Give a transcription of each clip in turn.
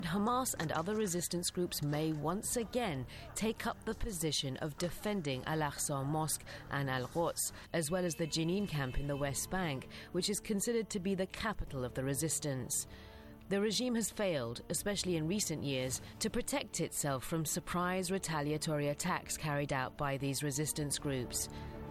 Hamas and other resistance groups may once again take up the position of defending Al-Aqsa Mosque and Al-Quds, as well as the Jenin camp in the West Bank, which is considered to be the capital of the resistance. The regime has failed, especially in recent years, to protect itself from surprise retaliatory attacks carried out by these resistance groups.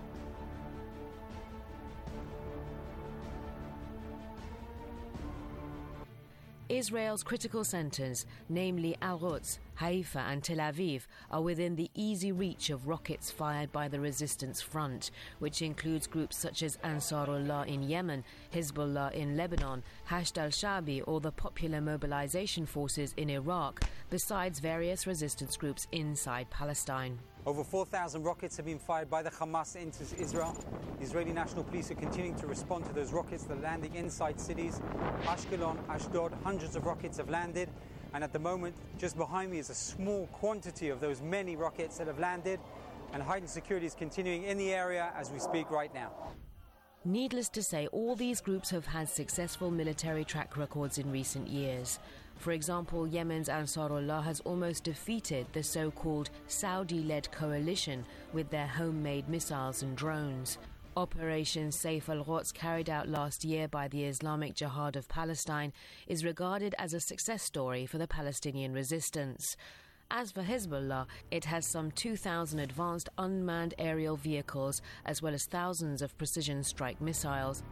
Israel's critical centres, namely Al-Quds, Haifa and Tel Aviv, are within the easy reach of rockets fired by the resistance front, which includes groups such as Ansarullah in Yemen, Hezbollah in Lebanon, Hashd al-Sha'bi or the Popular Mobilization Forces in Iraq, besides various resistance groups inside Palestine. Over 4,000 rockets have been fired by the Hamas into Israel. The Israeli National Police are continuing to respond to those rockets that are landing inside cities. Ashkelon, Ashdod, hundreds of rockets have landed. And at the moment, just behind me is a small quantity of those many rockets that have landed. And heightened security is continuing in the area as we speak right now. Needless to say, all these groups have had successful military track records in recent years. For example, Yemen's Ansarullah has almost defeated the so-called Saudi-led coalition with their homemade missiles and drones. Operation Saif al-Quds, carried out last year by the Islamic Jihad of Palestine, is regarded as a success story for the Palestinian resistance. As for Hezbollah, it has some 2,000 advanced unmanned aerial vehicles, as well as thousands of precision strike missiles.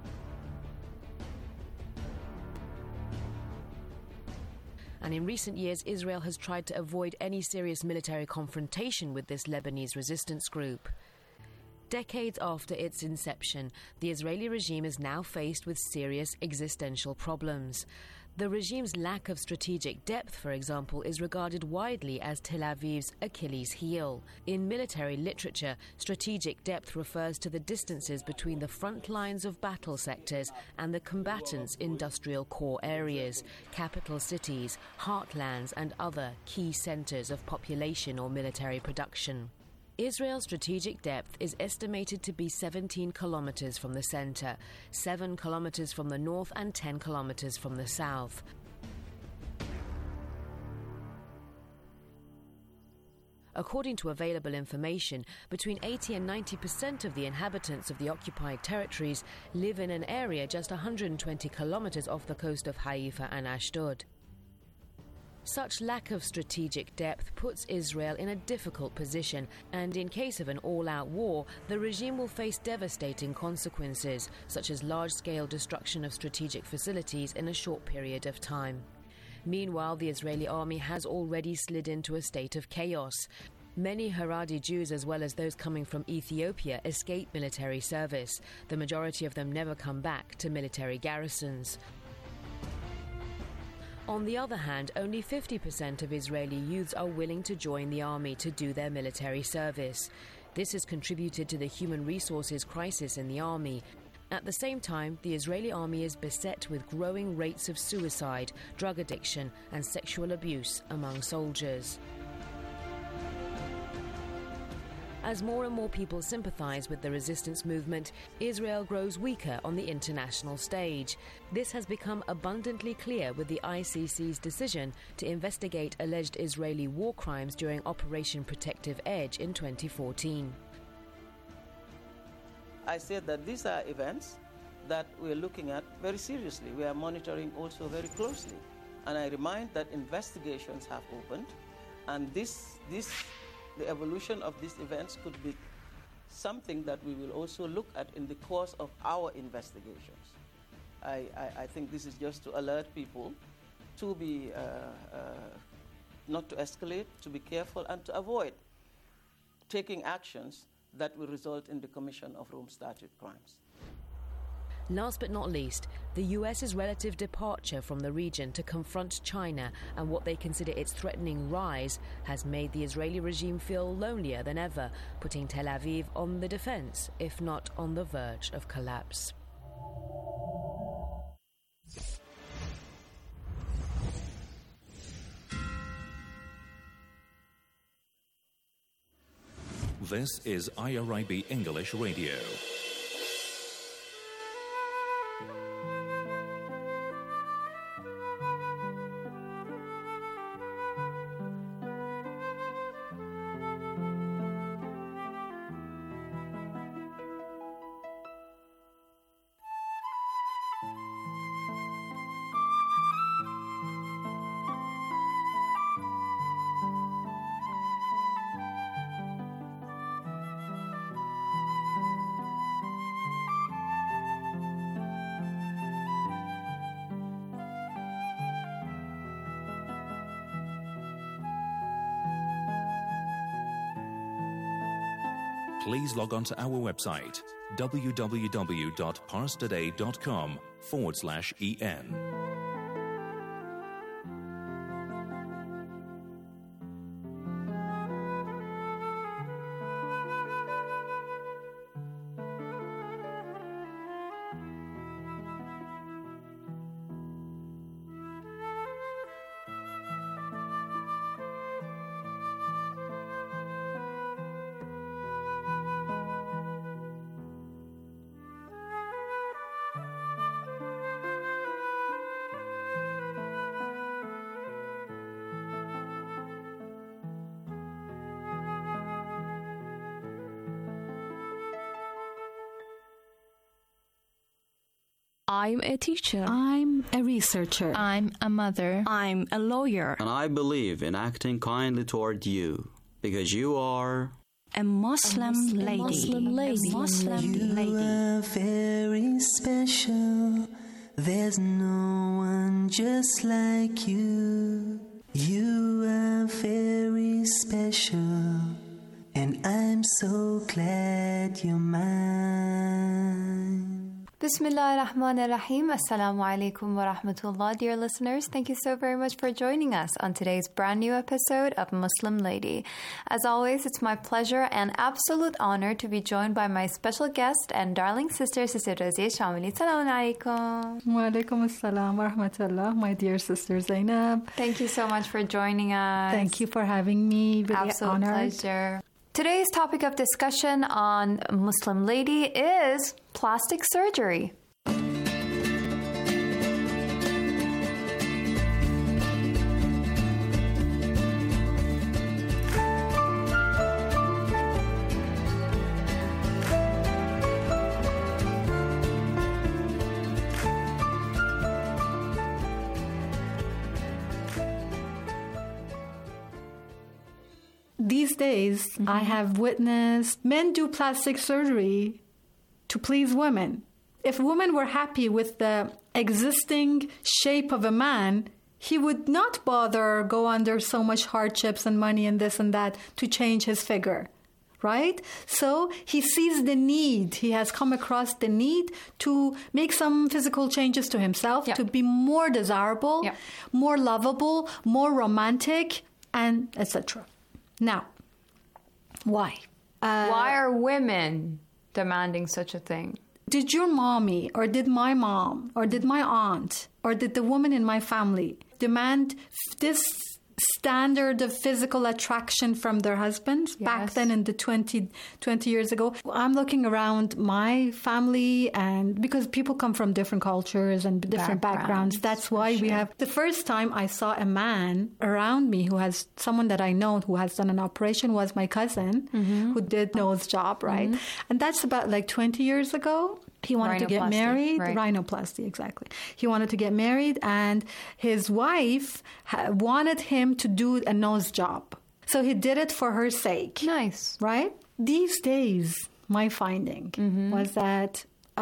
And in recent years, Israel has tried to avoid any serious military confrontation with this Lebanese resistance group. Decades after its inception, the Israeli regime is now faced with serious existential problems. The regime's lack of strategic depth, for example, is regarded widely as Tel Aviv's Achilles heel. In military literature, strategic depth refers to the distances between the front lines of battle sectors and the combatants' industrial core areas, capital cities, heartlands, and other key centres of population or military production. Israel's strategic depth is estimated to be 17 kilometres from the centre, 7 kilometres from the north and 10 kilometres from the south. According to available information, between 80 and 90% of the inhabitants of the occupied territories live in an area just 120 kilometres off the coast of Haifa and Ashdod. Such lack of strategic depth puts Israel in a difficult position, and in case of an all-out war, the regime will face devastating consequences, such as large-scale destruction of strategic facilities in a short period of time. Meanwhile, the Israeli army has already slid into a state of chaos. Many Haredi Jews, as well as those coming from Ethiopia, escape military service. The majority of them never come back to military garrisons. On the other hand, only 50% of Israeli youths are willing to join the army to do their military service. This has contributed to the human resources crisis in the army. At the same time, the Israeli army is beset with growing rates of suicide, drug addiction, and sexual abuse among soldiers. As more and more people sympathise with the resistance movement, Israel grows weaker on the international stage. This has become abundantly clear with the ICC's decision to investigate alleged Israeli war crimes during Operation Protective Edge in 2014. I said that these are events that we're looking at very seriously. We are monitoring also very closely. And I remind that investigations have opened, and the evolution of these events could be something that we will also look at in the course of our investigations. I think this is just to alert people to be, not to escalate, to be careful, and to avoid taking actions that will result in the commission of Rome Statute crimes. Last but not least, the US's relative departure from the region to confront China and what they consider its threatening rise has made the Israeli regime feel lonelier than ever, putting Tel Aviv on the defense, if not on the verge of collapse. This is IRIB English Radio. please log on to our website, www.parstoday.com/en. I'm a teacher. I'm a researcher. I'm a mother. I'm a lawyer. And I believe in acting kindly toward you, because you are a Muslim lady. Muslim lady. You are very special. There's no one just like you. You are very special, and I'm so glad you're mine. Bismillah ar-Rahman ar-Rahim. Assalamu alaikum wa rahmatullah. Dear listeners, thank you so very much for joining us on today's brand new episode of Muslim Lady. As always, it's my pleasure and absolute honor to be joined by my special guest and darling sister, Sister Razia Shamili. Assalamu alaikum. Wa alaikum assalam wa rahmatullah, my dear sister Zainab. Thank you so much for joining us. Thank you for having me. Really absolute honored. pleasure. Today's topic of discussion on Muslim Lady is plastic surgery. These days, I have witnessed men do plastic surgery to please women. If women were happy with the existing shape of a man, he would not bother go under so much hardships and money and this and that to change his figure, right? So he sees the need. He has come across the need to make some physical changes to himself, to be more desirable, more lovable, more romantic, and etc. Now, why? Why are women demanding such a thing? Did your mommy, or did my mom, or did my aunt, or did the woman in my family demand this standard of physical attraction from their husbands back then in the 20 years ago? I'm looking around my family, and because people come from different cultures and different backgrounds, that's why we have... The first time I saw a man around me who has someone that I know who has done an operation was my cousin who did nose job, right? And that's about like 20 years ago. He wanted to get married. Rhinoplasty, exactly. He wanted to get married, and his wife wanted him to do a nose job. So he did it for her sake. Nice. Right? These days, my finding was that...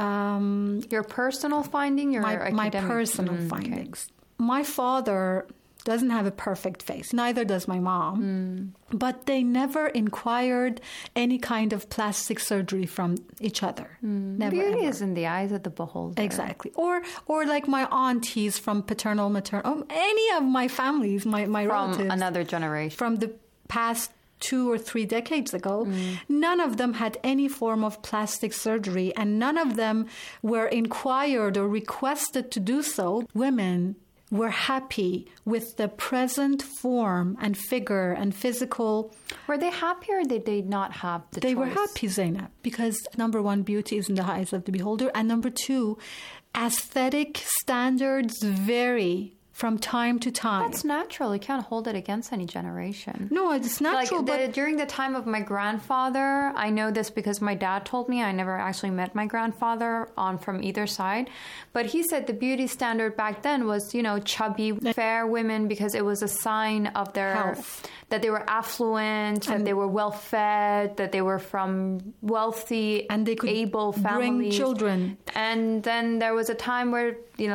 your personal finding? My personal findings. Okay. My father doesn't have a perfect face. Neither does my mom. But they never inquired any kind of plastic surgery from each other. Never. Beauty ever. is in the eyes of the beholder. Exactly. Or like my aunties from paternal, maternal, any of my families, my relatives. From another generation. From the past 2 or 3 decades ago, none of them had any form of plastic surgery, and none of them were inquired or requested to do so. Women were happy with the present form and figure and physical. Were they happy, or did they not have the They choice? were happy, Zainab, because number one, beauty is in the eyes of the beholder, and number two, aesthetic standards vary from time to time. That's natural. You can't hold it against any generation. No, it's natural. But during the time of my grandfather, I know this because my dad told me. I never actually met my grandfather from either side. But he said the beauty standard back then was, chubby, fair women, because it was a sign of their health. That they were affluent, that they were well-fed, that they were from wealthy, and they could able families. Bring children. And then there was a time where,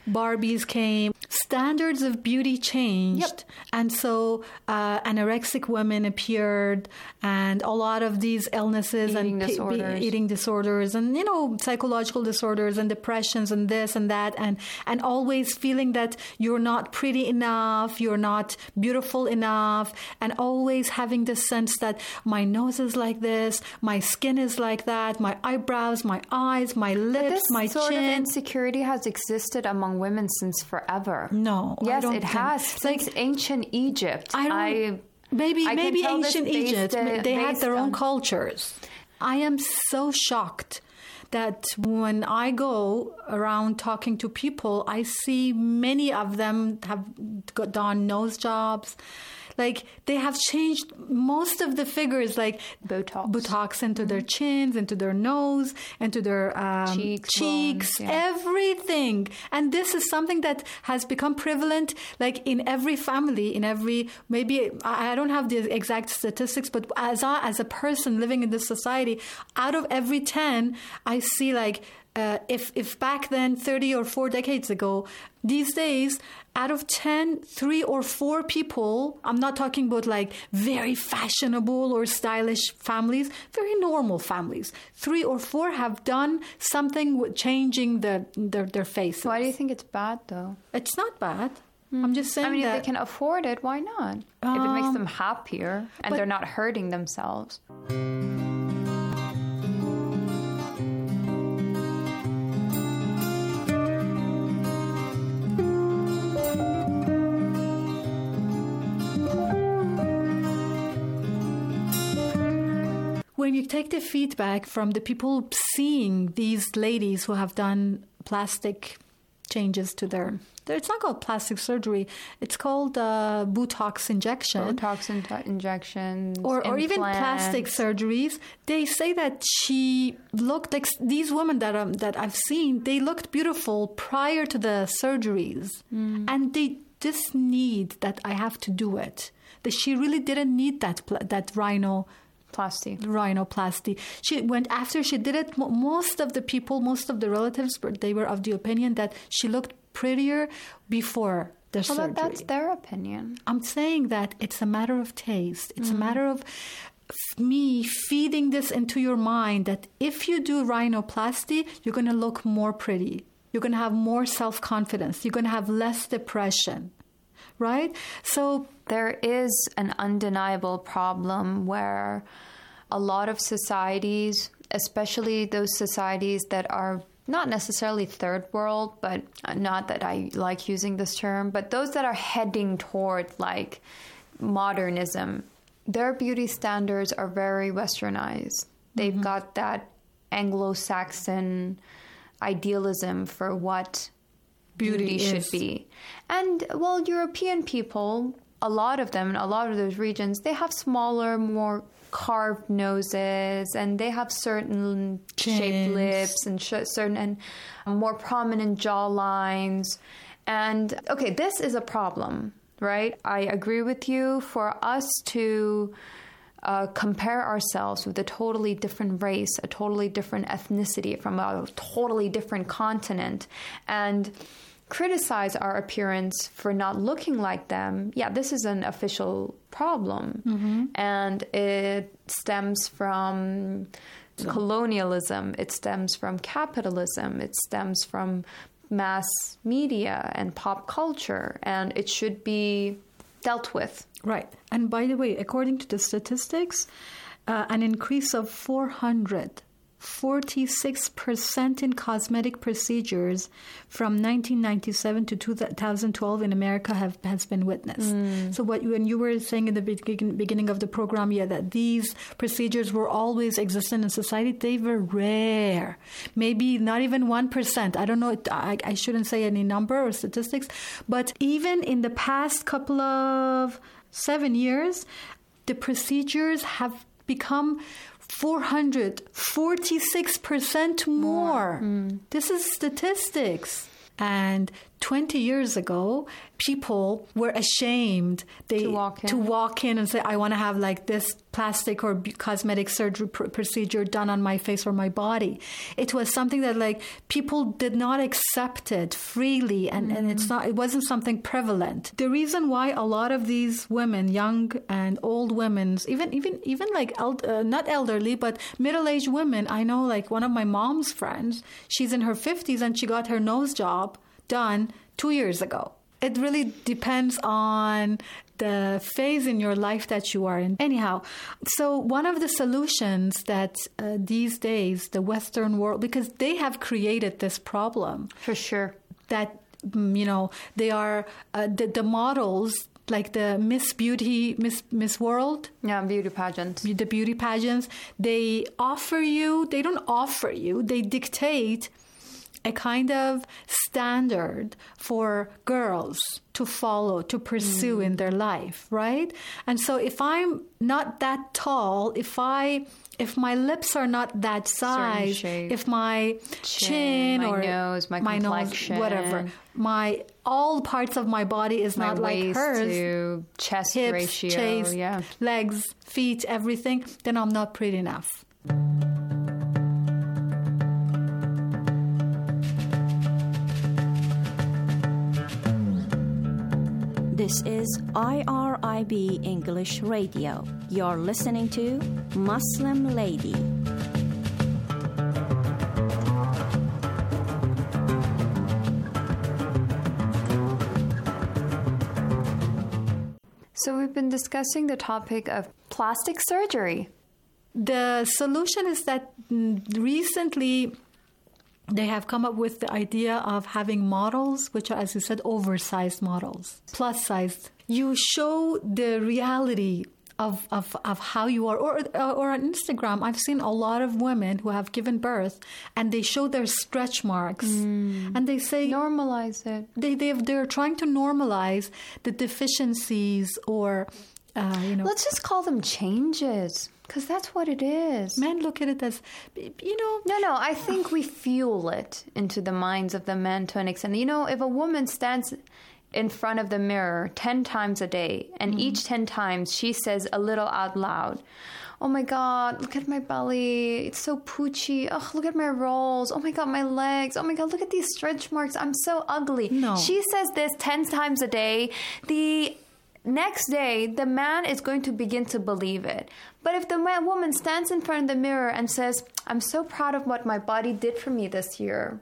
Barbies came. Standards of beauty changed. And so anorexic women appeared, and a lot of these illnesses eating disorders and, you know, psychological disorders and depressions and this and that, and always feeling that you're not pretty enough, you're not beautiful enough, and always having this sense that my nose is like this, my skin is like that, my eyebrows, my eyes, my lips, my chin. This sort of insecurity has existed among women since forever. No, yes, it has since ancient Egypt. Maybe ancient Egypt, they had their own cultures. I am so shocked that when I go around talking to people, I see many of them have done nose jobs. Like, they have changed most of the figures, like Botox into their chins, into their nose, into their cheeks, everything. And this is something that has become prevalent, like, in every family, maybe I don't have the exact statistics, but as a person living in this society, out of every 10, I see, like, if back then, 30 or 4 decades ago, these days, out of 10, 3 or 4 people, I'm not talking about like very fashionable or stylish families, very normal families, 3 or 4 have done something with changing their faces. Why do you think it's bad, though? It's not bad. I'm just saying if that they can afford it, why not? If it makes them happier and they're not hurting themselves. When you take the feedback from the people seeing these ladies who have done plastic changes to their it's not called plastic surgery, it's called Botox injection. Injections. Or even plastic surgeries. They say that she looked like these women that I've seen, they looked beautiful prior to the surgeries. And they just need that I have to do it. That she really didn't need that rhinoplasty. She went after she did it. Most of the relatives, they were of the opinion that she looked prettier before the surgery. Well, that's their opinion. I'm saying that it's a matter of taste. It's a matter of me feeding this into your mind that if you do rhinoplasty, you're going to look more pretty. You're going to have more self-confidence. You're going to have less depression. Right? So there is an undeniable problem where a lot of societies, especially those societies that are not necessarily third world, but not that I like using this term, but those that are heading toward like modernism, their beauty standards are very westernized. They've got that Anglo-Saxon idealism for what beauty should be. And, well, European people, a lot of them, a lot of those regions, they have smaller, more carved noses, and they have certain shaped lips and certain and more prominent jaw lines. And, okay, this is a problem, right? I agree with you. For us to compare ourselves with a totally different race, a totally different ethnicity from a totally different continent, and criticize our appearance for not looking like them, this is an official problem. And it stems from colonialism, it stems from capitalism, it stems from mass media and pop culture, and it should be dealt with. Right. And by the way, according to the statistics, an increase of 446% in cosmetic procedures from 1997 to 2012 in America has been witnessed. So when you were saying in the beginning of the program, that these procedures were always existent in society, they were rare. Maybe not even 1%. I don't know. I shouldn't say any number or statistics. But even in the past couple of 7 years, the procedures have become 446% more. This is statistics. And 20 years ago, people were ashamed to walk in and say, I want to have like this plastic or cosmetic surgery procedure done on my face or my body. It was something that like people did not accept it freely, and it wasn't something prevalent. The reason why a lot of these women, young and old women, even like not elderly but middle-aged women, I know like one of my mom's friends, she's in her 50s and she got her nose job done 2 years ago. It really depends on the phase in your life that you are in. Anyhow, so one of the solutions that these days the Western world, because they have created this problem. For sure. That, they are the models, like the Miss World. Yeah, beauty pageants. The beauty pageants. They don't offer you, they dictate a kind of standard for girls to follow, to pursue in their life, right? And so if I'm not that tall, if my lips are not that size, if my chin or nose, my complexion, whatever, all parts of my body is not like hers, to chest hips, ratio, chest, legs, feet, everything, then I'm not pretty enough. This is IRIB English Radio. You're listening to Muslim Lady. So we've been discussing the topic of plastic surgery. The solution is that recently they have come up with the idea of having models, which are, as you said, oversized models, plus-sized. You show the reality of how you are. Or on Instagram, I've seen a lot of women who have given birth, and they show their stretch marks. And they say... Normalize it. They're trying to normalize the deficiencies or, Let's just call them changes. Because that's what it is. Men look at it as, No, I think we fuel it into the minds of the men to an extent. If a woman stands in front of the mirror 10 times a day, and each 10 times she says a little out loud, oh my God, look at my belly. It's so poochy. Oh, look at my rolls. Oh my God, my legs. Oh my God, look at these stretch marks. I'm so ugly. No. She says this 10 times a day. The next day, the man is going to begin to believe it. But if the woman stands in front of the mirror and says, I'm so proud of what my body did for me this year,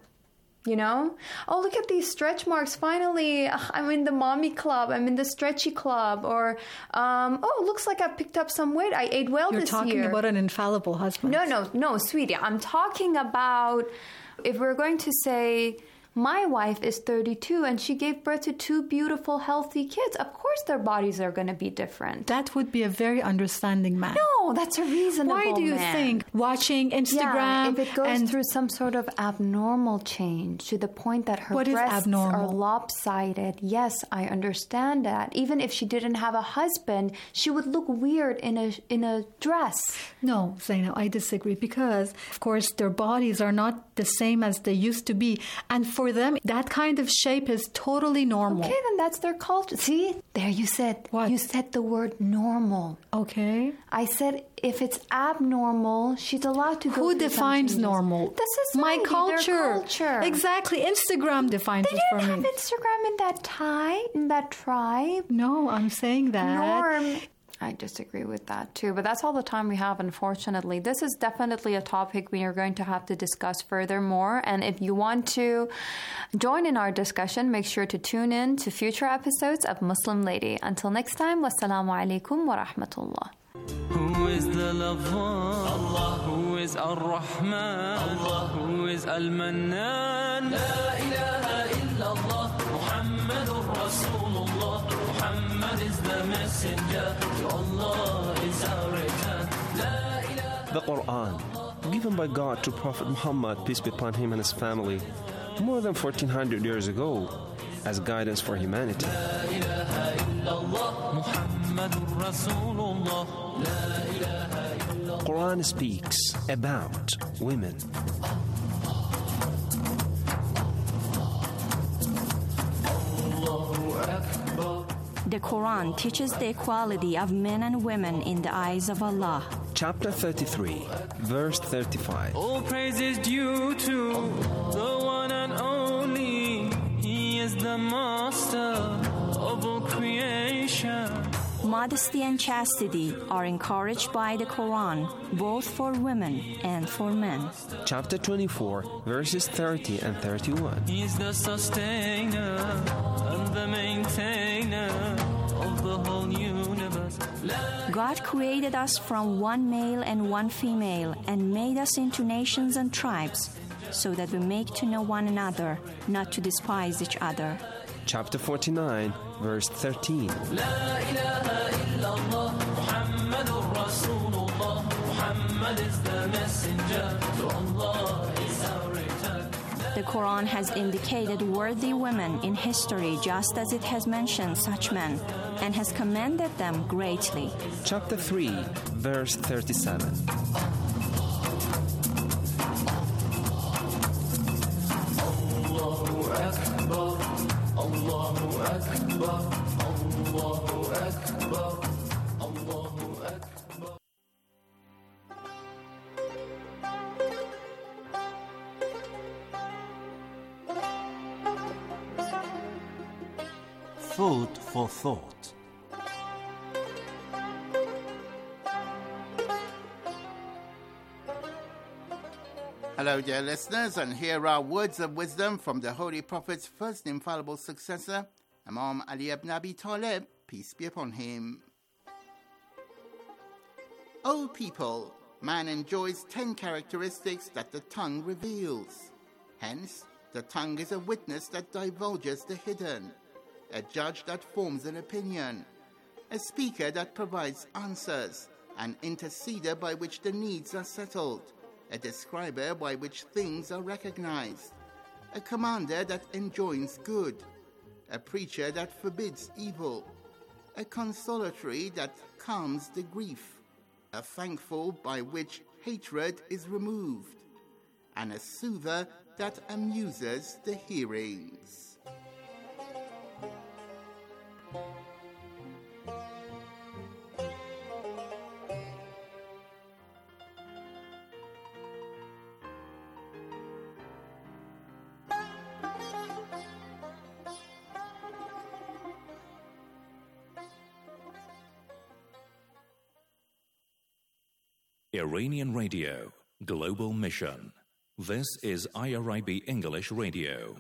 oh, look at these stretch marks. Finally, I'm in the mommy club. I'm in the stretchy club. Or, looks like I picked up some weight. I ate well this year. You're talking about an infallible husband. No, sweetie. I'm talking about if we're going to say... My wife is 32 and she gave birth to 2 beautiful, healthy kids. Of course their bodies are going to be different. That would be a very understanding man. No, that's a reasonable man. Why do you think watching Instagram... if it goes through some sort of abnormal change to the point that her breasts are lopsided, yes, I understand that. Even if she didn't have a husband, she would look weird in a dress. No, Zainab, I disagree because, of course, their bodies are not the same as they used to be. And for them, that kind of shape is totally normal. Okay, then that's their culture. See, there you said. What? You said the word normal. Okay. I said if it's abnormal, she's allowed to go Who defines normal? The society, my culture. Their culture. Exactly. Instagram defines it for me. They didn't have Instagram in that tribe. No, I'm saying that. Norm. I disagree with that too, but that's all the time we have, unfortunately. This is definitely a topic we are going to have to discuss furthermore, and if you want to join in our discussion, make sure to tune in to future episodes of Muslim Lady. Until next time, wassalamu alaikum wa rahmatullah. Who is the lover? Allah. Who is Ar-Rahman? Allah. Who is Al-Mannan? La ilaha illallah. Muhammadur Rasulullah. Muhammad is the messenger. To Allah is our return. La ilaha. The Quran, given by God to Prophet Muhammad, peace be upon him and his family, more than 1400 years ago, as guidance for humanity. La ilaha illallah. Muhammadur Rasulullah. La ilaha illallah. Quran speaks about women. The Quran teaches the equality of men and women in the eyes of Allah. Chapter 33, verse 35. All praise is due to the one and only. He is the master of all creation. Modesty and chastity are encouraged by the Quran, both for women and for men. Chapter 24, verses 30 and 31. He is the sustainer and the maintainer of the whole universe. God created us from one male and one female and made us into nations and tribes so that we make to know one another, not to despise each other. Chapter 49, verse 13. The Quran has indicated worthy women in history just as it has mentioned such men and has commended them greatly. Chapter 3, verse 37. Food for thought. Hello, dear listeners, and here are words of wisdom from the Holy Prophet's first infallible successor, Imam Ali ibn Abi Talib, peace be upon him. O people, man enjoys 10 characteristics that the tongue reveals. Hence, the tongue is a witness that divulges the hidden, a judge that forms an opinion, a speaker that provides answers, an interceder by which the needs are settled, a describer by which things are recognized, a commander that enjoins good, a preacher that forbids evil, a consolatory that calms the grief, a thankful by which hatred is removed, and a soother that amuses the hearings. Iranian Radio, Global Mission. This is IRIB English Radio.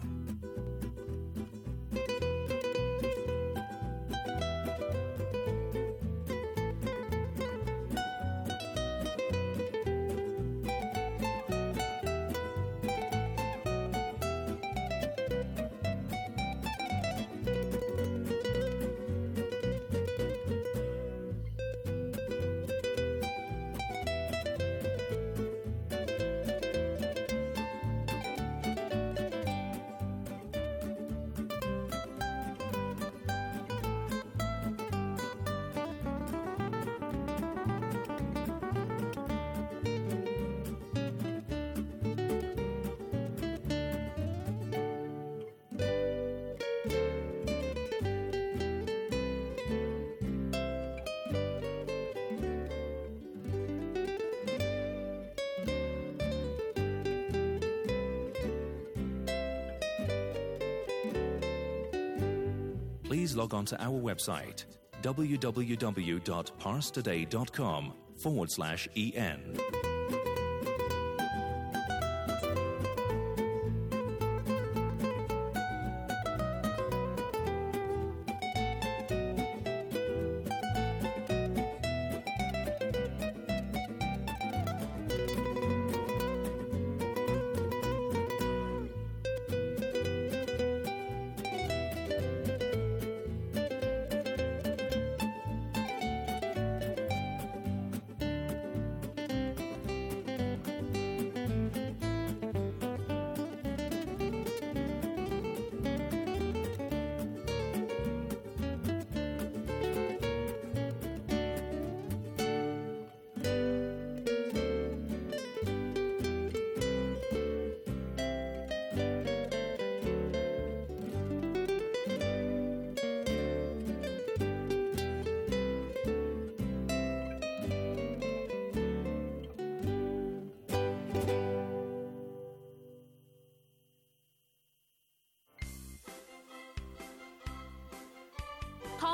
Please log on to our website, www.parstoday.com/en.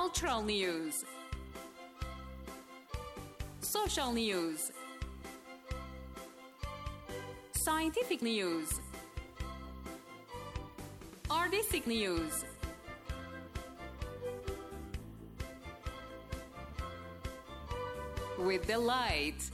cultural news, social news, scientific news, artistic news, with delight.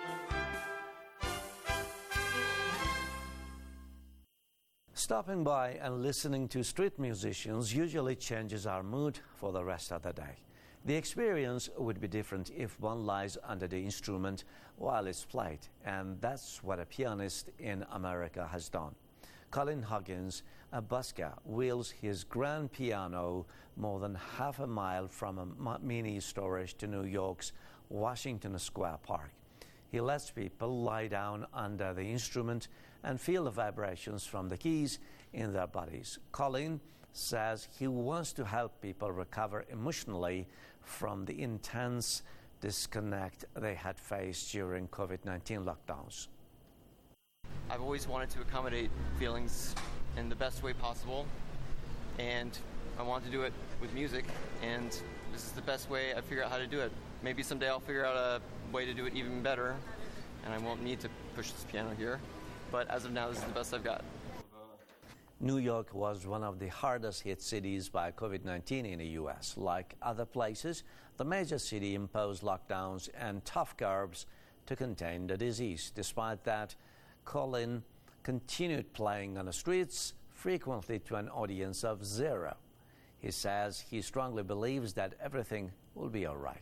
Stopping by and listening to street musicians usually changes our mood for the rest of the day. The experience would be different if one lies under the instrument while it's played, and that's what a pianist in America has done. Colin Huggins, a busker, wheels his grand piano more than half a mile from a mini storage to New York's Washington Square Park. He lets people lie down under the instrument and feel the vibrations from the keys in their bodies. Colin says he wants to help people recover emotionally from the intense disconnect they had faced during COVID-19 lockdowns. I've always wanted to accommodate feelings in the best way possible, and I want to do it with music, and this is the best way I figure out how to do it. Maybe someday I'll figure out a way to do it even better, and I won't need to push this piano here. But as of now, this is the best I've got. New York was one of the hardest hit cities by COVID-19 in the U.S. Like other places, the major city imposed lockdowns and tough curbs to contain the disease. Despite that, Colin continued playing on the streets, frequently to an audience of 0. He says he strongly believes that everything will be all right.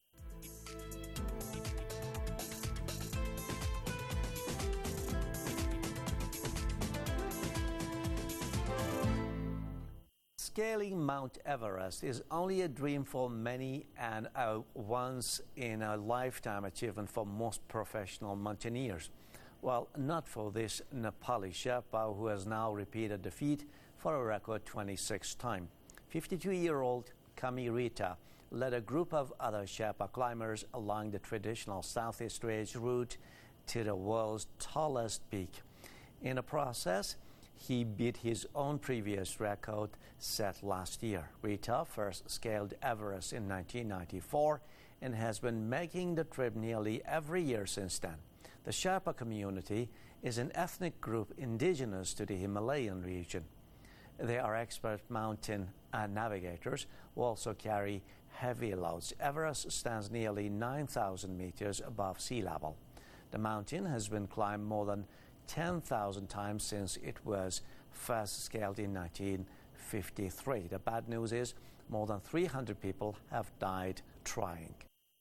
Scaling Mount Everest is only a dream for many and a once-in-a-lifetime achievement for most professional mountaineers. Well, not for this Nepali Sherpa who has now repeated the feat for a record 26th time. 52-year-old Kami Rita led a group of other Sherpa climbers along the traditional Southeast Ridge route to the world's tallest peak. In the process, he beat his own previous record set last year. Rita first scaled Everest in 1994 and has been making the trip nearly every year since then. The Sherpa community is an ethnic group indigenous to the Himalayan region. They are expert mountain navigators who also carry heavy loads. Everest stands nearly 9,000 meters above sea level. The mountain has been climbed more than 10,000 times since it was first scaled in 1953. The bad news is more than 300 people have died trying.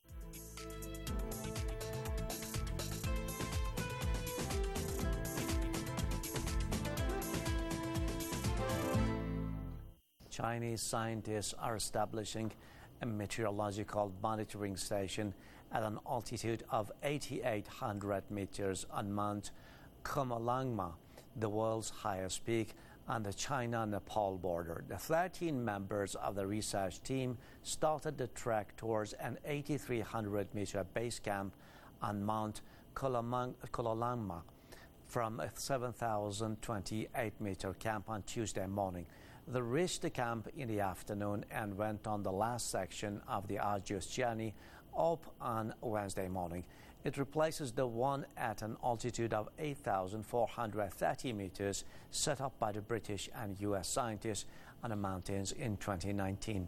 Chinese scientists are establishing a meteorological monitoring station at an altitude of 8,800 meters on Mount Khomolangma, the world's highest peak on the China-Nepal border. The 13 members of the research team started the trek towards an 8,300-meter base camp on Mount Khomolangma from a 7,028-meter camp on Tuesday morning. They reached the camp in the afternoon and went on the last section of the arduous journey up on Wednesday morning. It replaces the one at an altitude of 8,430 meters set up by the British and U.S. scientists on the mountains in 2019.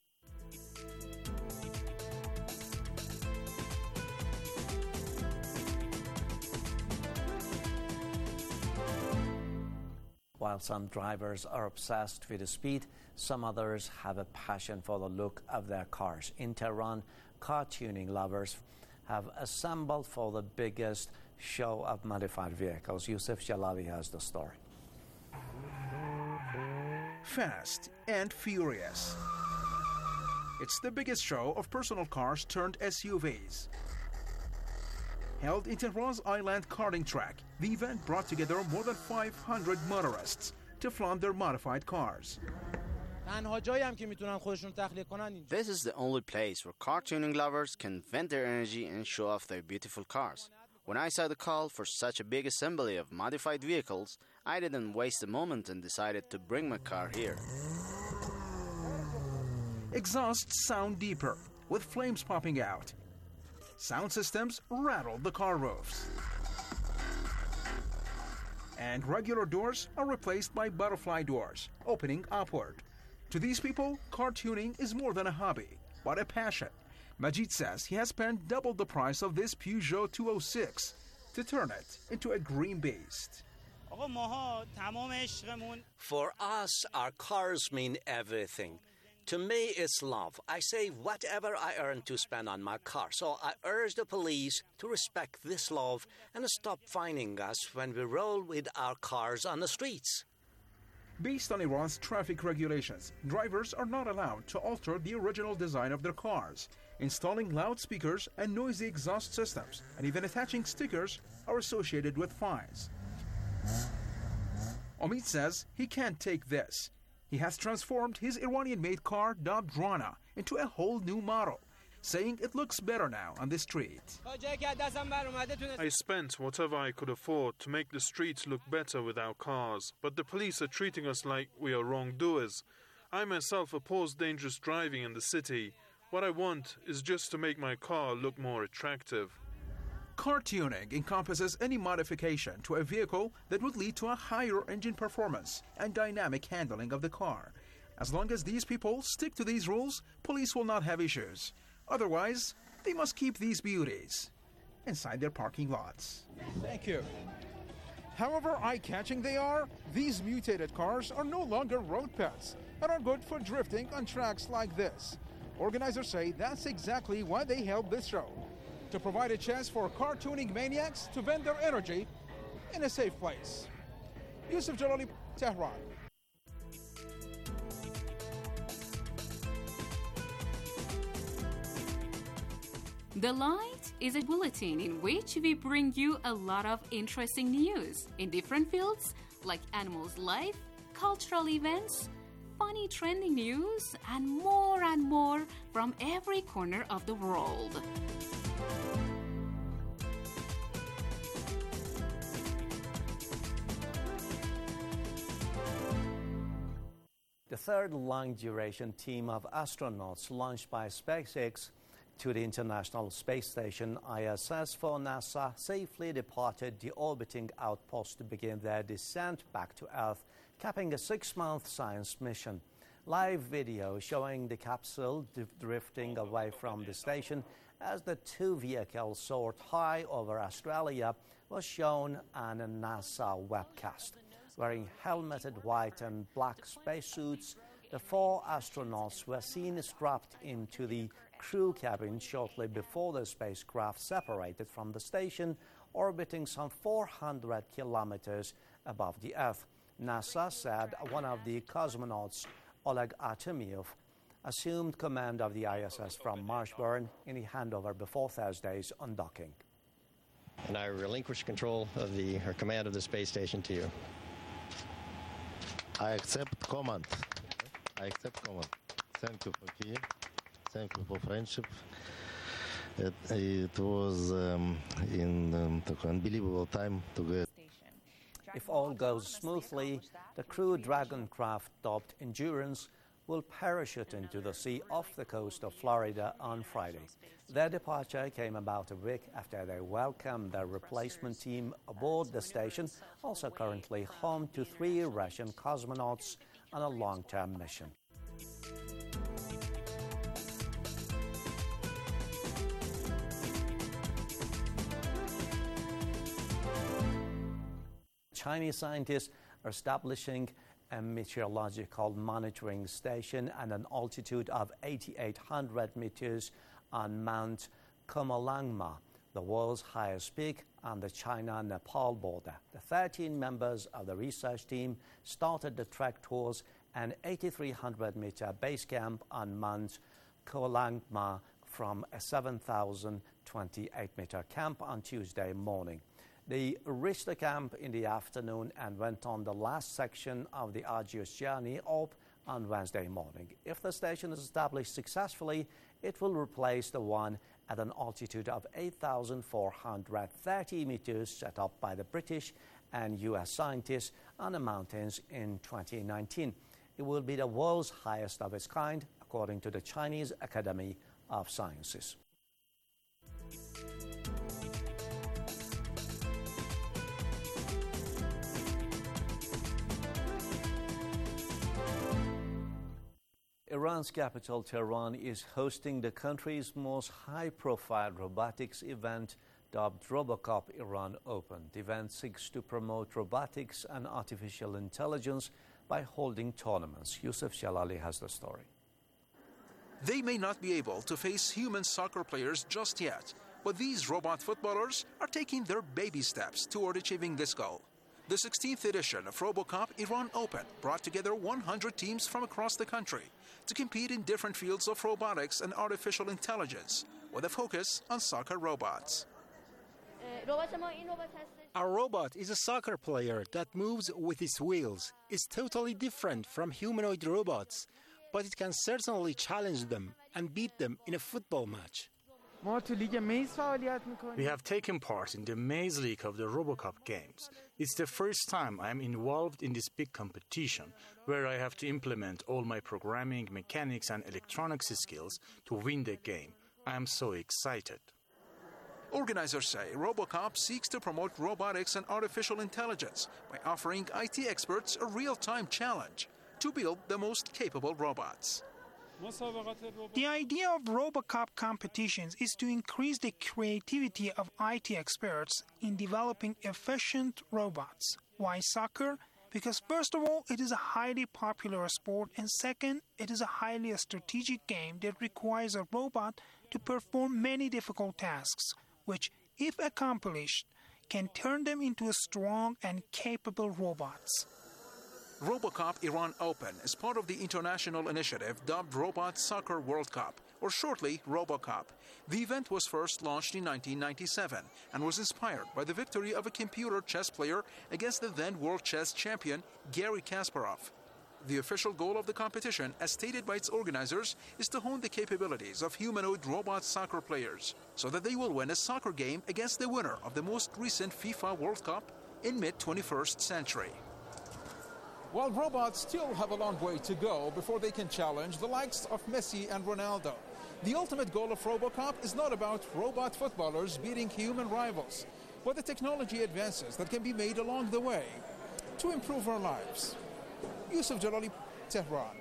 While some drivers are obsessed with the speed, some others have a passion for the look of their cars. In Tehran, car tuning lovers have assembled for the biggest show of modified vehicles. Yusuf Jalabi has the story. Fast and Furious. It's the biggest show of personal cars turned SUVs. Held in Tehran's Island karting track, the event brought together more than 500 motorists to flaunt their modified cars. This is the only place where car tuning lovers can vent their energy and show off their beautiful cars. When I saw the call for such a big assembly of modified vehicles, I didn't waste a moment and decided to bring my car here. Exhausts sound deeper, with flames popping out. Sound systems rattle the car roofs. And regular doors are replaced by butterfly doors, opening upward. To these people, car tuning is more than a hobby, but a passion. Majid says he has spent double the price of this Peugeot 206 to turn it into a green beast. For us, our cars mean everything. To me, it's love. I save whatever I earn to spend on my car, so I urge the police to respect this love and stop fining us when we roll with our cars on the streets. Based on Iran's traffic regulations, drivers are not allowed to alter the original design of their cars. Installing loudspeakers and noisy exhaust systems, and even attaching stickers, are associated with fines. Omid says he can't take this. He has transformed his Iranian-made car dubbed Rana into a whole new model, saying it looks better now on the street. I spent whatever I could afford to make the streets look better with our cars, but the police are treating us like we are wrongdoers. I myself oppose dangerous driving in the city. What I want is just to make my car look more attractive. Car tuning encompasses any modification to a vehicle that would lead to a higher engine performance and dynamic handling of the car. As long as these people stick to these rules, police will not have issues. Otherwise, they must keep these beauties inside their parking lots. Thank you. However eye-catching they are, these mutated cars are no longer road pets and are good for drifting on tracks like this. Organizers say that's exactly why they held this show, to provide a chance for car tuning maniacs to vent their energy in a safe place. Yusuf Jalali, Tehran. The Light is a bulletin in which we bring you a lot of interesting news in different fields like animals' life, cultural events, funny trending news, and more from every corner of the world. The third long-duration team of astronauts launched by SpaceX to the International Space Station ISS for NASA safely departed the orbiting outpost to begin their descent back to Earth, capping a 6-month science mission. Live video showing the capsule drifting away from the station as the two vehicles soared high over Australia was shown on a NASA webcast. Wearing helmeted white and black spacesuits, the 4 astronauts were seen strapped into the crew cabin shortly before the spacecraft separated from the station, orbiting some 400 kilometers above the Earth. NASA said one of the cosmonauts, Oleg Artemyev, assumed command of the ISS from Marshburn in a handover before Thursday's undocking. And I relinquish control of or command of the space station to you. I accept command. Thank you for key. Thank you for friendship. It was in unbelievable time to get. If all goes smoothly, the Crew Dragon craft dubbed Endurance will parachute into the sea off the coast of Florida on Friday. Their departure came about a week after they welcomed their replacement team aboard the station, also currently home to 3 Russian cosmonauts on a long-term mission. Chinese scientists are establishing a meteorological monitoring station at an altitude of 8,800 meters on Mount Komolangma, the world's highest peak on the China-Nepal border. The 13 members of the research team started the trek towards an 8,300-meter base camp on Mount Komolangma from a 7,028-meter camp on Tuesday morning. They reached the camp in the afternoon and went on the last section of the arduous journey up on Wednesday morning. If the station is established successfully, it will replace the one at an altitude of 8,430 meters set up by the British and U.S. scientists on the mountains in 2019. It will be the world's highest of its kind, according to the Chinese Academy of Sciences. Iran's capital, Tehran, is hosting the country's most high-profile robotics event, dubbed RoboCop Iran Open. The event seeks to promote robotics and artificial intelligence by holding tournaments. Yusuf Jalali has the story. They may not be able to face human soccer players just yet, but these robot footballers are taking their baby steps toward achieving this goal. The 16th edition of RoboCop Iran Open brought together 100 teams from across the country to compete in different fields of robotics and artificial intelligence, with a focus on soccer robots. Our robot is a soccer player that moves with its wheels. It's totally different from humanoid robots, but it can certainly challenge them and beat them in a football match. We have taken part in the Maze League of the RoboCop games. It's the first time I am involved in this big competition, where I have to implement all my programming, mechanics, and electronics skills to win the game. I am so excited. Organizers say RoboCop seeks to promote robotics and artificial intelligence by offering IT experts a real-time challenge to build the most capable robots. The idea of RoboCop competitions is to increase the creativity of IT experts in developing efficient robots. Why soccer? Because first of all, it is a highly popular sport, and second, it is a highly strategic game that requires a robot to perform many difficult tasks, which, if accomplished, can turn them into strong and capable robots. RoboCop Iran Open is part of the international initiative dubbed Robot Soccer World Cup, or shortly RoboCop. The event was first launched in 1997 and was inspired by the victory of a computer chess player against the then world chess champion Garry Kasparov. The official goal of the competition, as stated by its organizers, is to hone the capabilities of humanoid robot soccer players so that they will win a soccer game against the winner of the most recent FIFA World Cup in mid-21st century. While robots still have a long way to go before they can challenge the likes of Messi and Ronaldo, the ultimate goal of RoboCop is not about robot footballers beating human rivals, but the technology advances that can be made along the way to improve our lives. Yusuf Jalali, Tehran.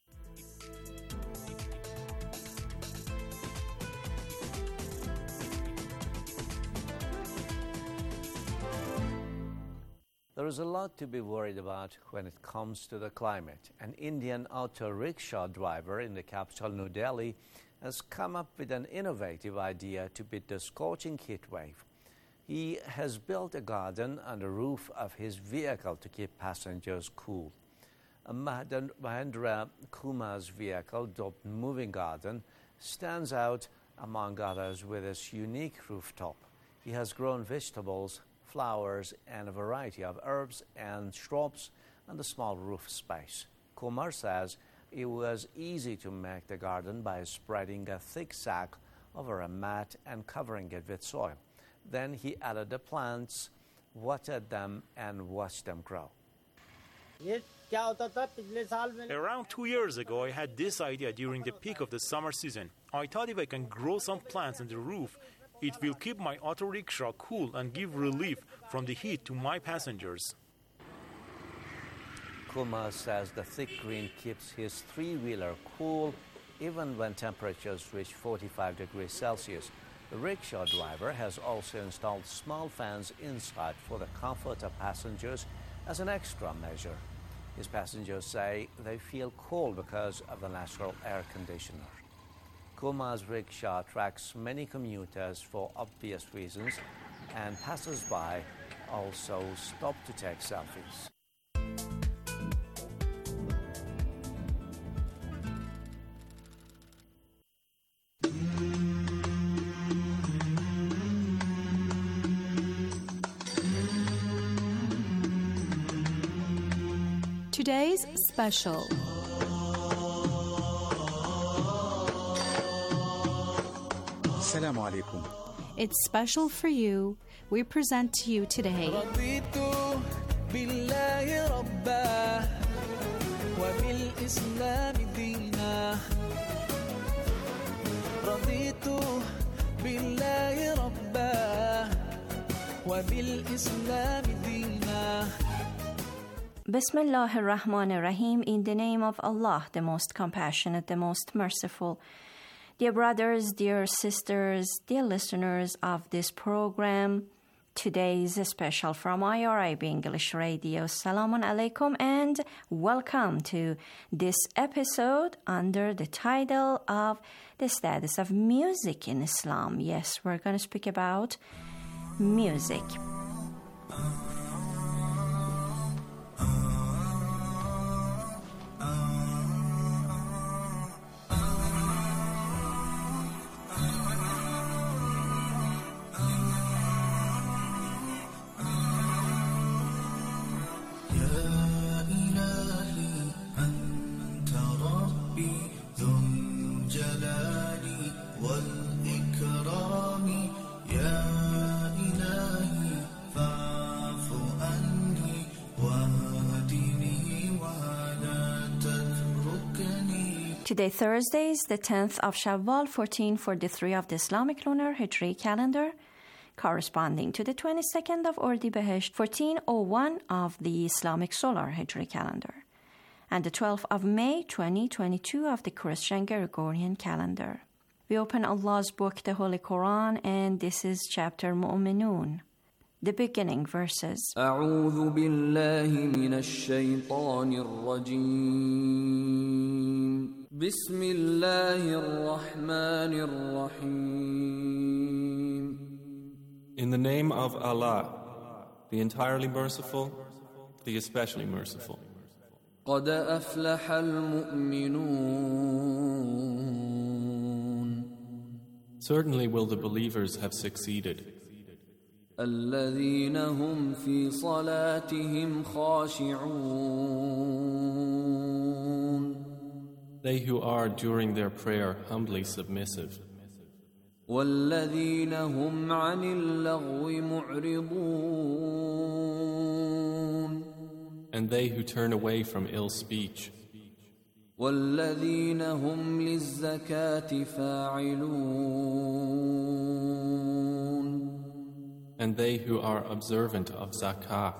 There is a lot to be worried about when it comes to the climate. An Indian auto rickshaw driver in the capital, New Delhi, has come up with an innovative idea to beat the scorching heat wave. He has built a garden on the roof of his vehicle to keep passengers cool. Mahendra Kumar's vehicle, dubbed Moving Garden, stands out among others with its unique rooftop. He has grown vegetables, flowers, and a variety of herbs and shrubs on the small roof space. Kumar says it was easy to make the garden by spreading a thick sack over a mat and covering it with soil. Then he added the plants, watered them, and watched them grow. Around 2 years ago, I had this idea during the peak of the summer season. I thought if I can grow some plants on the roof, it will keep my auto rickshaw cool and give relief from the heat to my passengers. Kumar says the thick green keeps his three-wheeler cool even when temperatures reach 45 degrees Celsius. The rickshaw driver has also installed small fans inside for the comfort of passengers as an extra measure. His passengers say they feel cold because of the natural air conditioner. Kumar's rickshaw attracts many commuters for obvious reasons, and passers-by also stop to take selfies. Today's special. Assalamu alaikum. It's special for you. We present to you today وبالإسلام دينا. Bismillah ar-Rahman ar-Rahim, in the name of Allah, the most compassionate, the most merciful. Dear brothers, dear sisters, dear listeners of this program, today is a special from IRIB English Radio. Assalamu alaikum and welcome to this episode under the title of The Status of Music in Islam. Yes, we're going to speak about music. Today, Thursday, is the 10th of Shawwal, 1443 of the Islamic lunar Hijri calendar, corresponding to the 22nd of Ordibahesh, 1401 of the Islamic solar Hijri calendar, and the 12th of May, 2022 of the Christian Gregorian calendar. We open Allah's book, the Holy Quran, and this is chapter Mu'minun, the beginning verses. أعوذ بالله من الشيطان الرجيم. بسم الله الرحمن الرحيم. In the name of Allah, the entirely merciful, the especially merciful. قد أفلح المؤمنون. Certainly will the believers have succeeded. الذين هم في صلاتهم خاشعون. They who are during their prayer humbly submissive. والذين هم عن اللغو معرضون. And they who turn away from ill speech. والذين هم للزكاة فاعلون. And they who are observant of zakah.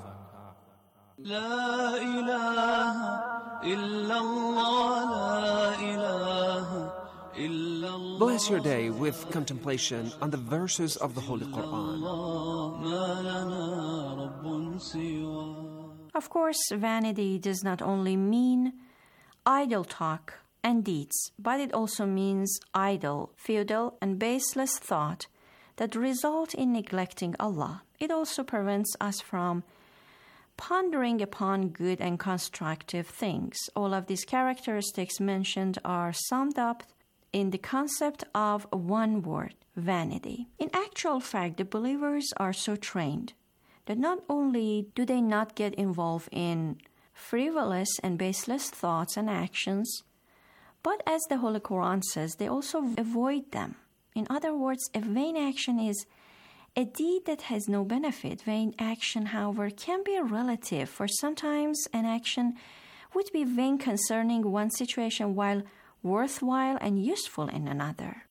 لا إله إلا الله لا إله إلا الله. Bless your day with contemplation on the verses of the Holy Quran. ما لنا رب سوى. Of course, vanity does not only mean idle talk and deeds, but it also means idle, futile, and baseless thought that result in neglecting Allah. It also prevents us from pondering upon good and constructive things. All of these characteristics mentioned are summed up in the concept of one word, vanity. In actual fact, the believers are so trained that not only do they not get involved in frivolous and baseless thoughts and actions, but as the Holy Quran says, they also avoid them. In other words, a vain action is a deed that has no benefit. Vain action, however, can be relative, for sometimes an action would be vain concerning one situation while worthwhile and useful in another.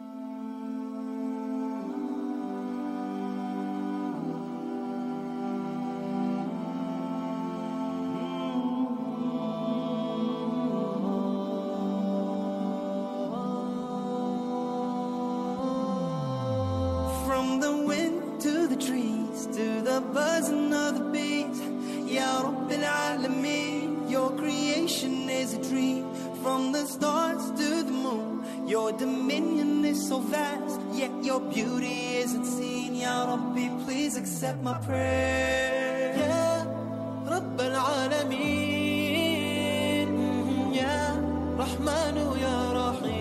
Your dominion is so vast, yet your beauty isn't seen. Ya Rabbi, please accept my prayer. Ya Rabb al-Alameen, Ya Rahmanu, Ya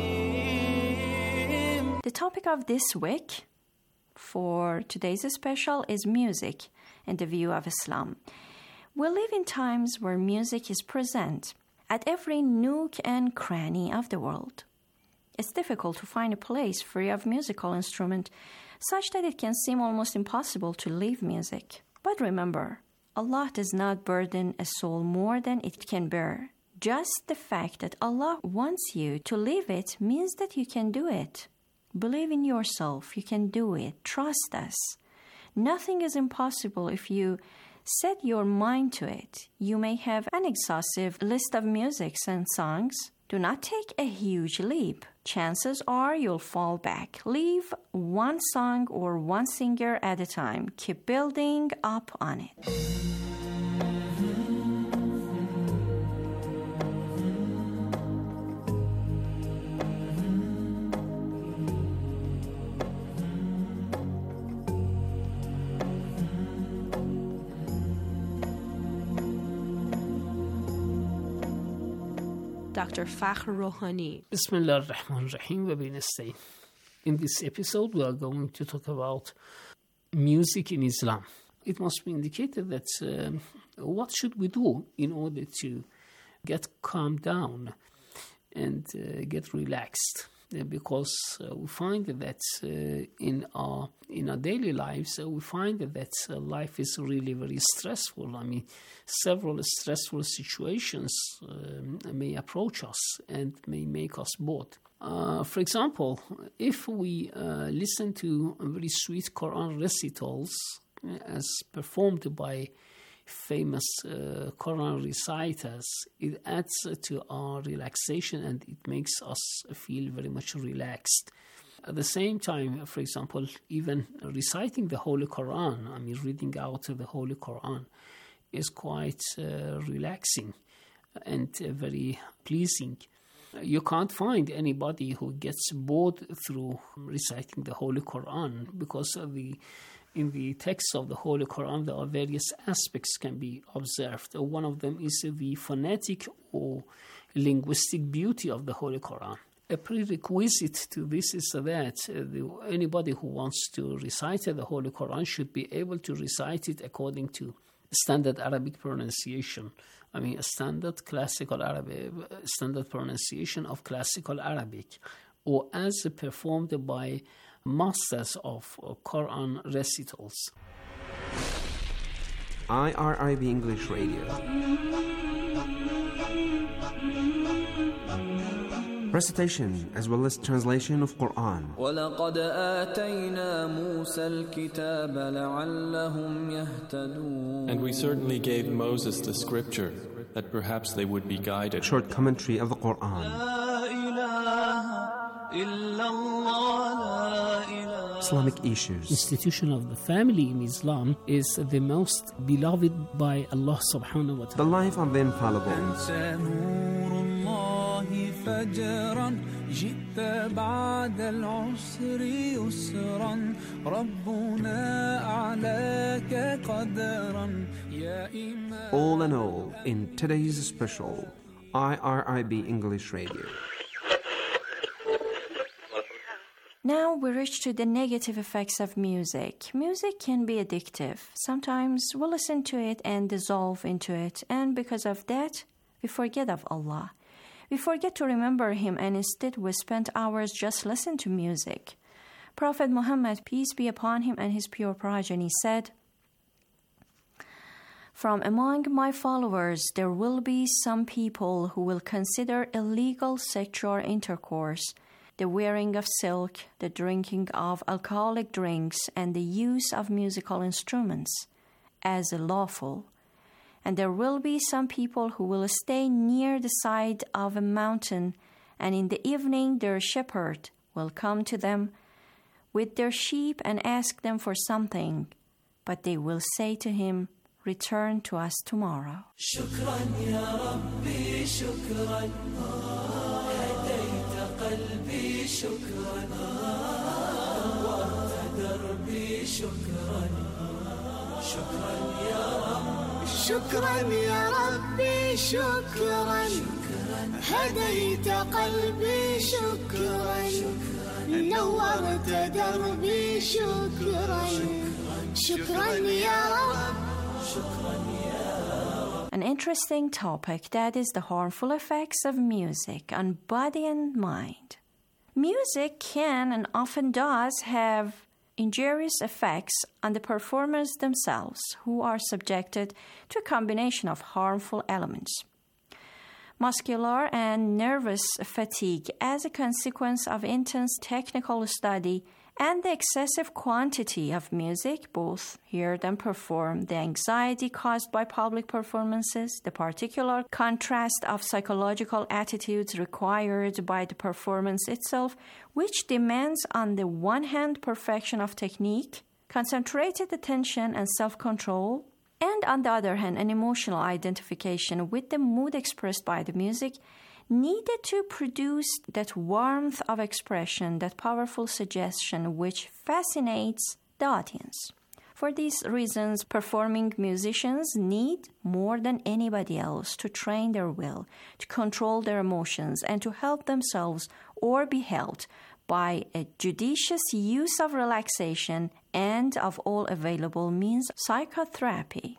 Rahim. The topic of this week for today's special is music and the view of Islam. We live in times where music is present at every nook and cranny of the world. It's difficult to find a place free of musical instrument, such that it can seem almost impossible to leave music. But remember, Allah does not burden a soul more than it can bear. Just the fact that Allah wants you to leave it means that you can do it. Believe in yourself, you can do it. Trust us. Nothing is impossible if you set your mind to it. You may have an exhaustive list of musics and songs. Do not take a huge leap. Chances are you'll fall back. Leave one song or one singer at a time. Keep building up on it. Dr. Fakhr Rohani. Bismillah ar-Rahman ar-Rahim wa bin nasta'in. In this episode, we are going to talk about music in Islam. It must be indicated that what should we do in order to get calmed down and get relaxed? Because we find that in our daily lives, we find that life is really very stressful. I mean, several stressful situations may approach us and may make us bored. For example, if we listen to very sweet Quran recitals as performed by famous Quran reciters, it adds to our relaxation and it makes us feel very much relaxed. At the same time, for example, even reciting the Holy Quran, I mean reading out the Holy Quran, is quite relaxing and very pleasing. You can't find anybody who gets bored through reciting the Holy Quran because in the text of the Holy Quran, there are various aspects can be observed. One of them is the phonetic or linguistic beauty of the Holy Quran. A prerequisite to this is that anybody who wants to recite the Holy Quran should be able to recite it according to standard Arabic pronunciation. I mean, a standard pronunciation of classical Arabic, or as performed by masters of Quran recitals. IRIB English Radio. Recitation as well as translation of Quran. وَلَقَدْ آتَيْنَا مُوسَى الْكِتَابَ لَعَلَّهُمْ يَهْتَدُونَ. And we certainly gave Moses the scripture that perhaps they would be guided. Short commentary of the Quran. Islamic issues. Institution of the family in Islam is the most beloved by Allah subhanahu wa ta'ala. The life of the infallible. فجرا جئت بعد العسر يسرا ربنا أعلاك قدرا يا إمام. All in all, in today's special IRIB English Radio. Now we reach to the negative effects of music. Music can be addictive. Sometimes we listen to it and dissolve into it, and because of that, we forget of Allah. We forget to remember Him, and instead we spend hours just listening to music. Prophet Muhammad, peace be upon him and his pure progeny, said, "From among my followers there will be some people who will consider illegal sexual intercourse, the wearing of silk, the drinking of alcoholic drinks, and the use of musical instruments as lawful. And there will be some people who will stay near the side of a mountain, and in the evening their shepherd will come to them with their sheep and ask them for something. But they will say to him, 'Return to us tomorrow.'" شكرا يا ربي شكرا هديت قلبي شكرا نورت دربي شكرا شكرا يا رب شكرا يا ربي شكرا هديت قلبي شكرا نورت دربي شكرا شكرا يا رب. An interesting topic, that is the harmful effects of music on body and mind. Music can and often does have injurious effects on the performers themselves, who are subjected to a combination of harmful elements. Muscular and nervous fatigue as a consequence of intense technical study and the excessive quantity of music, both heard and performed, the anxiety caused by public performances, the particular contrast of psychological attitudes required by the performance itself, which demands on the one hand perfection of technique, concentrated attention and self-control, and on the other hand an emotional identification with the mood expressed by the music, needed to produce that warmth of expression, that powerful suggestion which fascinates the audience. For these reasons, performing musicians need more than anybody else to train their will, to control their emotions, and to help themselves or be helped by a judicious use of relaxation and of all available means, psychotherapy.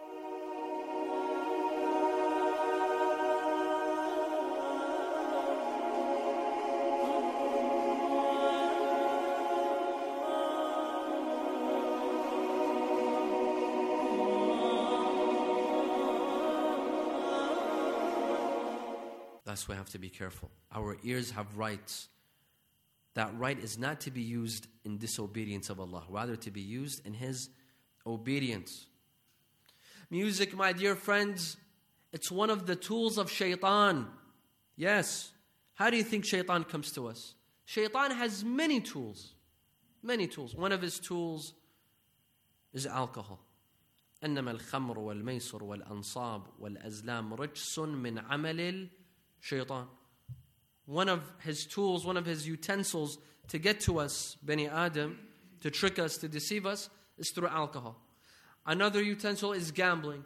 Thus we have to be careful. Our ears have rights. That right is not to be used in disobedience of Allah, rather to be used in His obedience. Music, my dear friends, it's one of the tools of shaitan. Yes. How do you think shaitan comes to us? Shaitan has many tools. Many tools. One of his tools is alcohol. إنما الخمر والميسر والأنصاب والأزلام رجس من عمل الشيطان. One of his tools, one of his utensils to get to us, Bani Adam, to trick us, to deceive us, is through alcohol. Another utensil is gambling.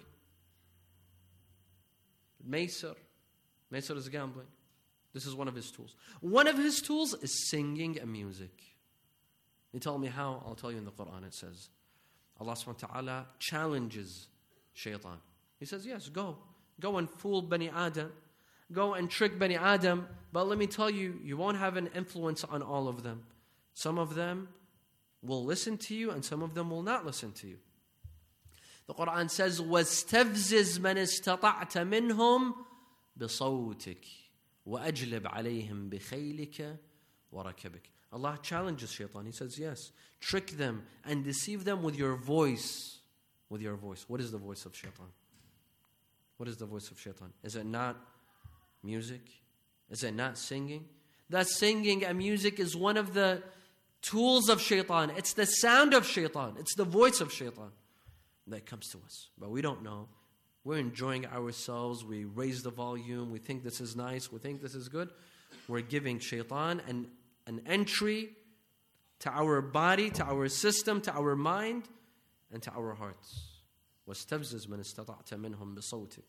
Maysir is gambling. This is one of his tools. One of his tools is singing and music. You tell me how? I'll tell you in the Quran. It says, Allah subhanahu wa ta'ala challenges shaitan. He says, yes, go and fool Bani Adam. Go and trick Bani Adam, but let me tell you, you won't have an influence on all of them. Some of them will listen to you and some of them will not listen to you. The Quran says, وَاسْتَفْزِزْ مَنِ اسْتَطَعْتَ مِنْهُمْ بِصَوْتِكَ وَأَجْلِبْ عَلَيْهِمْ بِخَيْلِكَ وَرَكَبِكَ. Allah challenges shaitan. He says, yes, trick them and deceive them with your voice. With your voice. What is the voice of shaitan? What is the voice of shaitan? Is it not music? Is it not singing? That singing and music is one of the tools of shaitan. It's the sound of shaitan. It's the voice of shaitan that comes to us. But we don't know. We're enjoying ourselves. We raise the volume. We think this is nice. We think this is good. We're giving shaitan an entry to our body, to our system, to our mind, and to our hearts. وَاسْتَفْزِزْ مَنِ اسْتَطَعْتَ مِنْهُمْ بِصَوْتِكَ.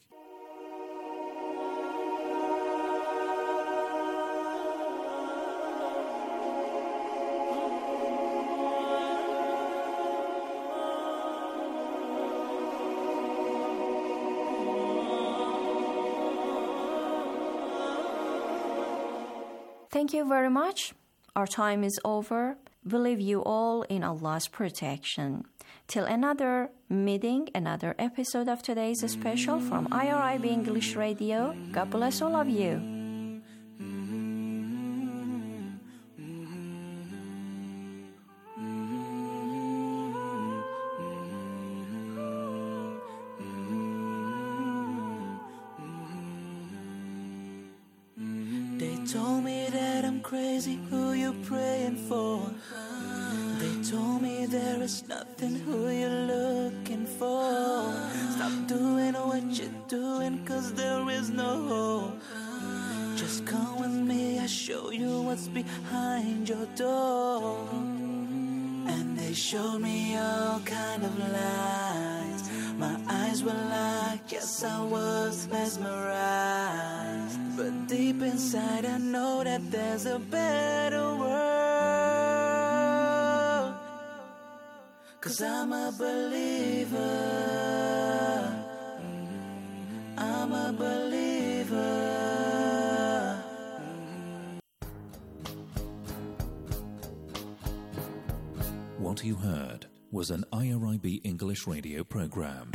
Thank you very much. Our time is over. We leave you all in Allah's protection. Till another meeting, another episode of today's special from IRIB English Radio. God bless all of you. They told me that I'm crazy, who you praying for? They told me there is nothing, who you're looking for. Stop doing what you're doing, cause there is no hope. Just come with me, I'll show you what's behind your door. And they showed me all kind of lies. My eyes were locked, yes I was mesmerized. But deep inside I know that there's a better world. Cause I'm a believer. I'm a believer. What you heard was an IRIB English radio program.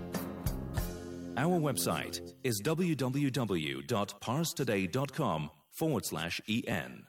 Our website is www.parstoday.com IRIB.com/EN.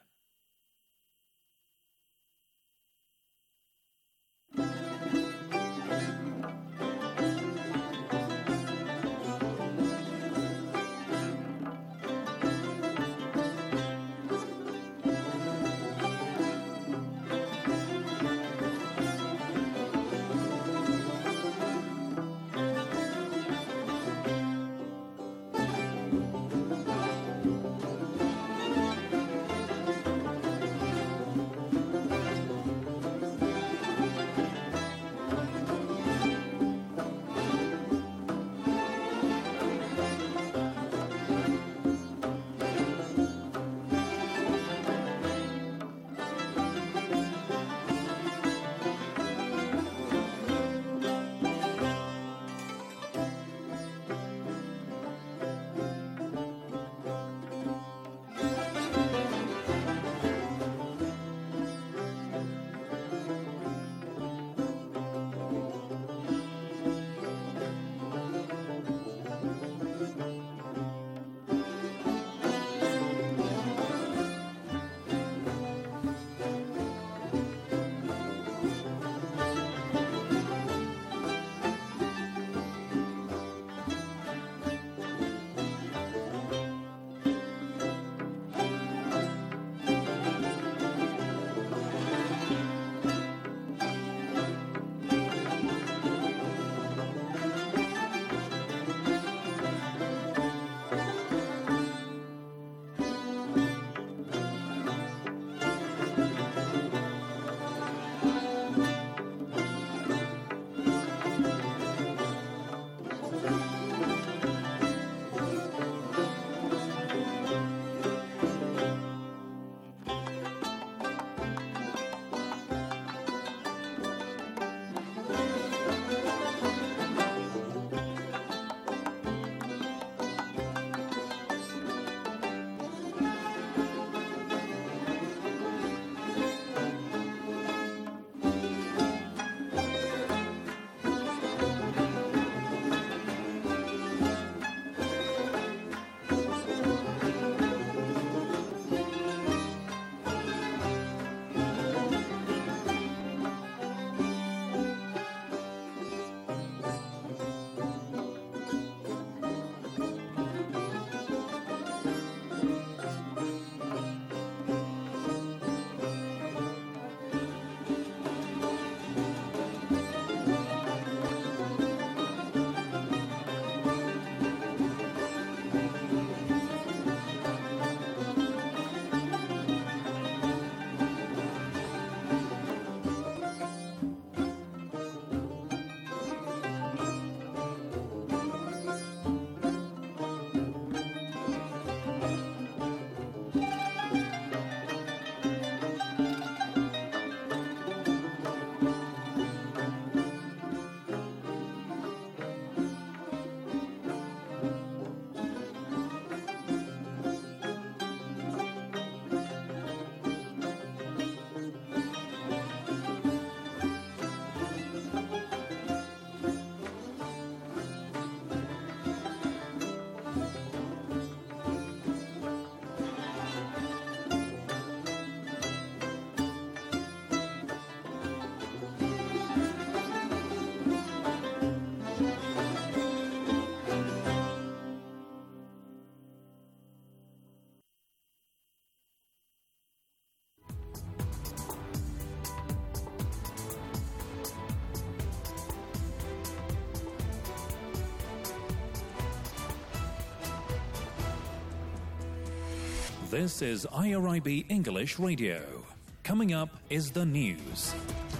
This is IRIB English Radio. Coming up is the news.